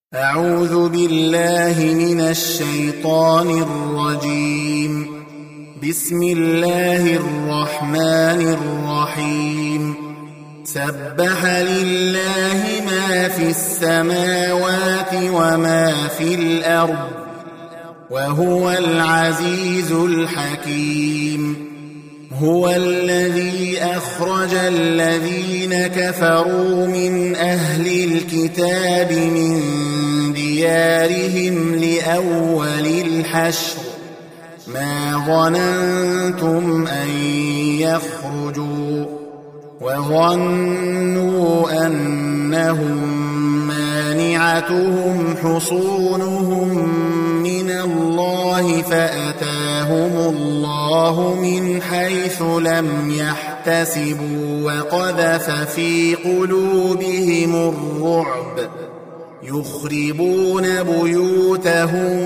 أعوذ بالله من الشيطان الرجيم. بسم الله الرحمن الرحيم. سبح لله ما في السماوات وما في الأرض وهو العزيز الحكيم. هو الذي أخرج الذين كفروا من أهل الكتاب من ديارهم لأول الحشر ما ظننتم أن يخرجوا وظنوا أنهم مانعتهم حصونهم من الله فأتاهم الله من حيث لم يحتسبوا وقذف في قلوبهم الرعب يخربون بيوتهم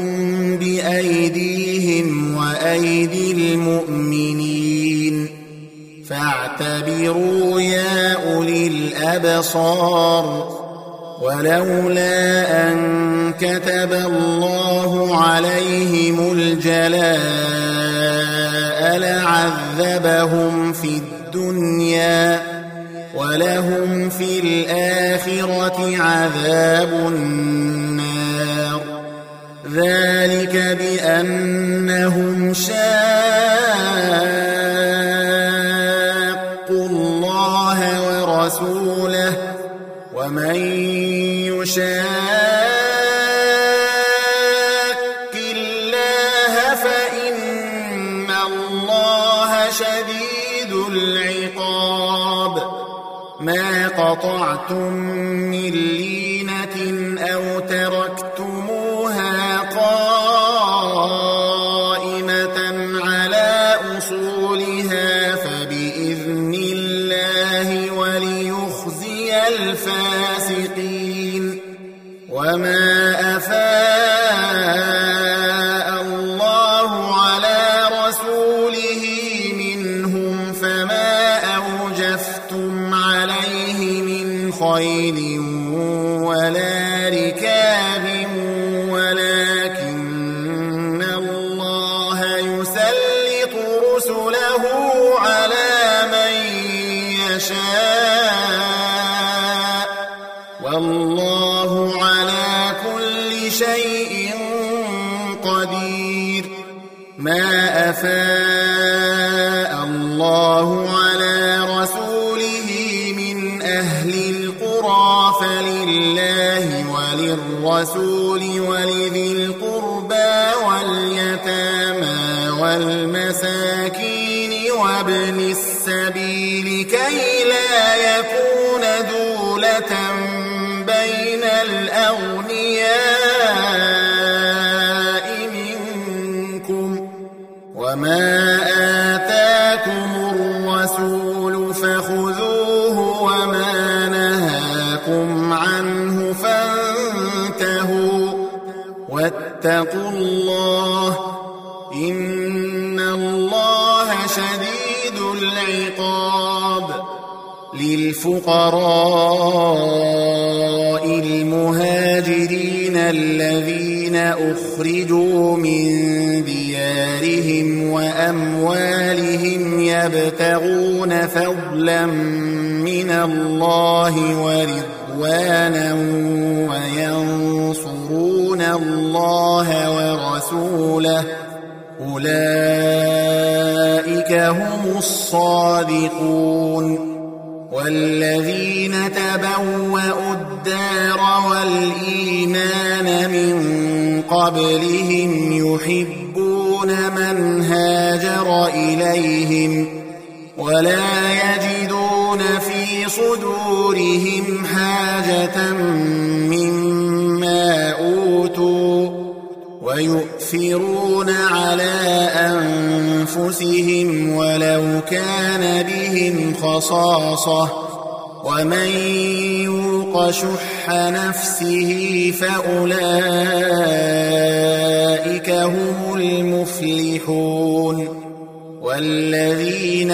بأيديهم وأيدي المؤمنين فاعتبروا يا أولي الأبصار. ولولا أن كتب الله عليهم الجلاء لعذبهم في الدنيا ولهم في الآخرة عذاب النار. ذلك بأنهم شاقوا الله ورسوله ومن يشاق الله فإن الله شديد العقاب. ما قطعتم من لينة أو تركتموها قائمة على أصولها فبإذن الله وليخزي الفاسقين. وما أفاء الله على رسوله منهم فما أوجفتم عليه من خيل ولا ركاب ولكن الله يسلط رسله على من يشاء والله على كل شيء قدير. ما أفاء الله على رسوله من أهل القرى فلله وللرسول ولذي القربى واليتامى والمساكين وابن السبيل كي لا يكون دولة بين الأغنياء منكم. وما آتاكم الرسول فخذوه وما نهاكم عنه فانتهوا واتقوا الله إن الله شديد العقاب. للفقراء المهاجرين الذين أخرجوا من ديارهم وأموالهم يبتغون فضلا من الله ورضوانا وينصرون الله ورسوله أولئك هم الصادقون. والذين تبوأوا الدار والإيمان من قبلهم يحبون من هاجر إليهم ولا يجدون في صدورهم حاجة مما أوتوا ويؤثرون على أنفسهم ولو كان بهم خصاصة ومن يوق شح نفسه فأولئك هم المفلحون. والذين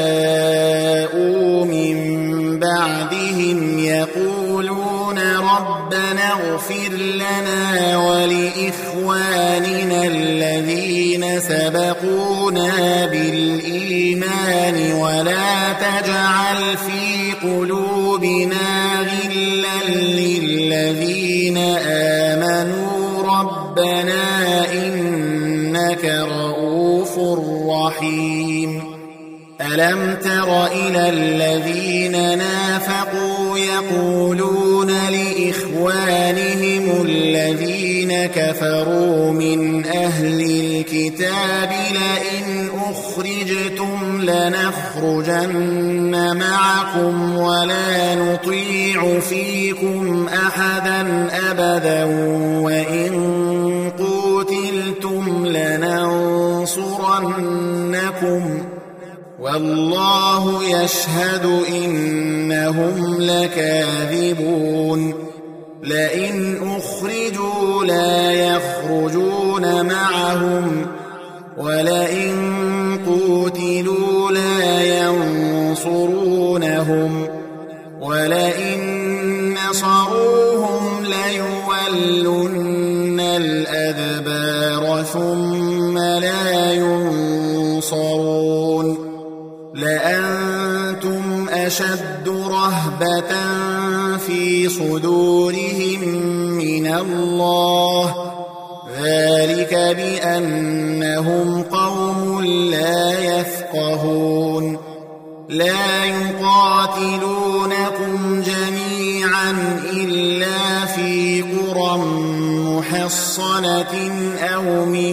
جاءوا من بعدهم يقولون ربنا ربنا اغفر لنا ولإخواننا الذين سبقونا بالإيمان ولا تجعل في قلوبنا غلا للذين آمنوا ربنا إنك رؤوف رحيم. ألم تر إلى الذين نافقوا يقولون لإخوانهم الذين كفروا من أهل الكتاب لئن أخرجتم لنخرجن معكم ولا نطيع فيكم أحدا أبدا وإن قتلتم لننصرنكم والله يشهد إنهم لكاذبون. لئن أخرجوا لا يخرجون معهم ولئن قتلوا لا ينصرونهم ولئن نصروهم ليولن الأدبار ثم لا ينصرون. لأنتم أشد رهبة في صدورهم من الله ذلك بأنهم قوم لا يفقهون. لا يقاتلونكم جميعا إلا في قرى محصنة أو من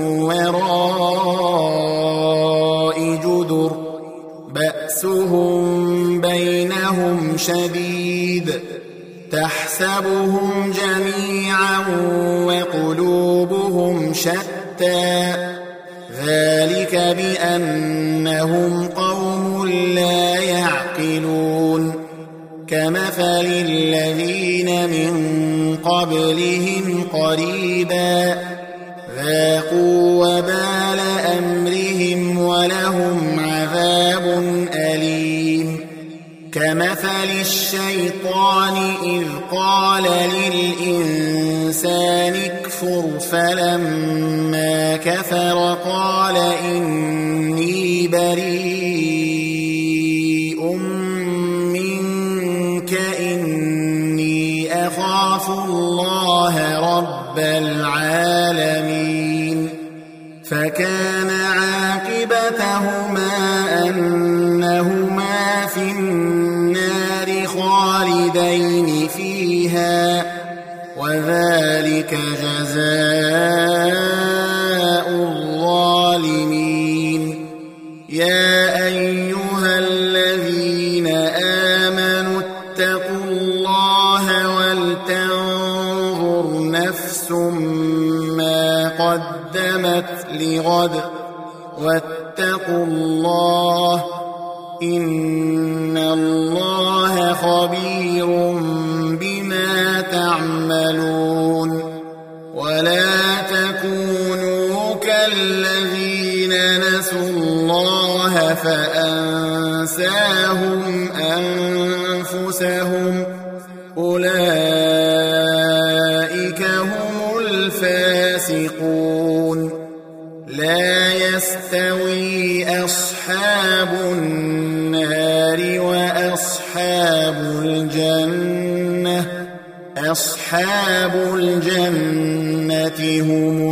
وراء جدر بأسهم بينهم شديد تحسبهم جميعا وقلوبهم شتى ذلك بأنهم قوم لا يعقلون. كمثل الذين من قبلهم قريبا ذاقوا وبال أمرهم ولهم عذاب أليم. كمثل الشيطان إذ قال للإنسان اكفر فلما كفر قال إني بريء منك إني أخاف الله رب العالمين. فكان عاقبتهما أنهما في النار خالدين فيها وذلك جزاء الظالمين. يا أيها الذين آمنوا اتقوا الله ولتنظر نفس ما قدمت لغد واتقوا الله إن الله خبير بما تعملون. ولا تكونوا كالذين نسوا الله فأنساهم أنفسهم أولئك هم الفاسقون. لا يستوي أصحاب النار وأصحاب الجنة أصحاب الجنة هم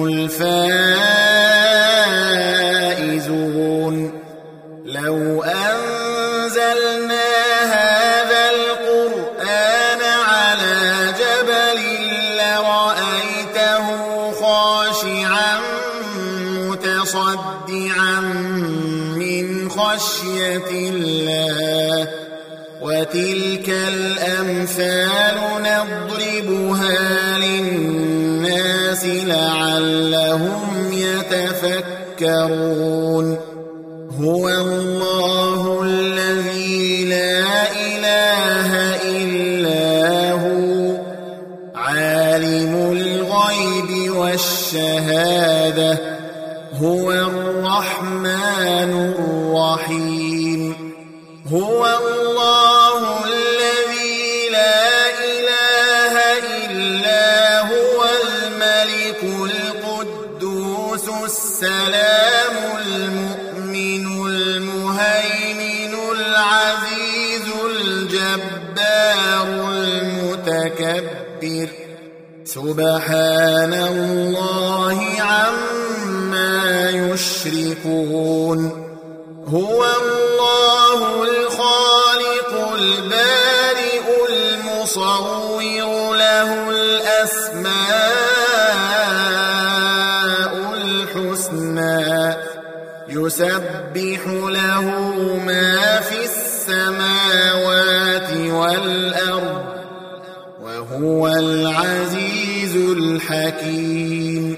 الفائزون. لو أنزلنا هذا القرآن على جبل لرأيته خاشعا متصدعا من خشية الله. وتلك الأمثال نضربها للناس لعلهم يتفكرون. هو الله الذي لا إله إلا هو عالم الغيب والشهادة هو الرحمن الرحيم. هو الله الذي لا إله السلام المؤمن المهيمن العزيز الجبار المتكبر سبحان الله عما يشركون هو الله الخالق البارئ المصور له الأسماء الحسنى يسبح له ما في السماوات والأرض وهو العزيز الحكيم